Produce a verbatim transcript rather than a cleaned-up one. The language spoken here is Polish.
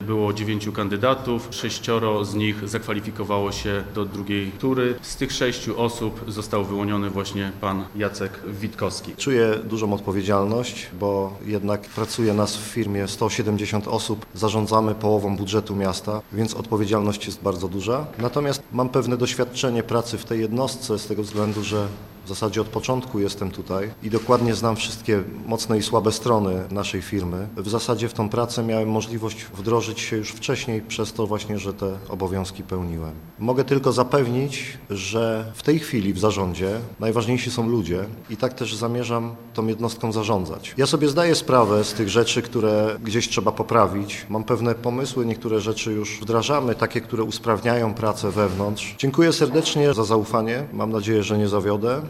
Było dziewięciu kandydatów, sześcioro z nich zakwalifikowało się do drugiej tury. Z tych sześciu osób został wyłoniony właśnie pan Jacek Witkowski. Czuję dużą odpowiedzialność, bo jednak pracuje nas w firmie sto siedemdziesiąt osób, zarządzamy połową budżetu miasta, więc odpowiedzialność jest bardzo duża. Natomiast mam pewne doświadczenie pracy w tej jednostce z tego względu, że w zasadzie od początku jestem tutaj i dokładnie znam wszystkie mocne i słabe strony naszej firmy. W zasadzie w tą pracę miałem możliwość wdrożyć się już wcześniej przez to właśnie, że te obowiązki pełniłem. Mogę tylko zapewnić, że w tej chwili w zarządzie najważniejsi są ludzie i tak też zamierzam tą jednostką zarządzać. Ja sobie zdaję sprawę z tych rzeczy, które gdzieś trzeba poprawić. Mam pewne pomysły, niektóre rzeczy już wdrażamy, takie, które usprawniają pracę wewnątrz. Dziękuję serdecznie za zaufanie. Mam nadzieję, że nie zawiodę.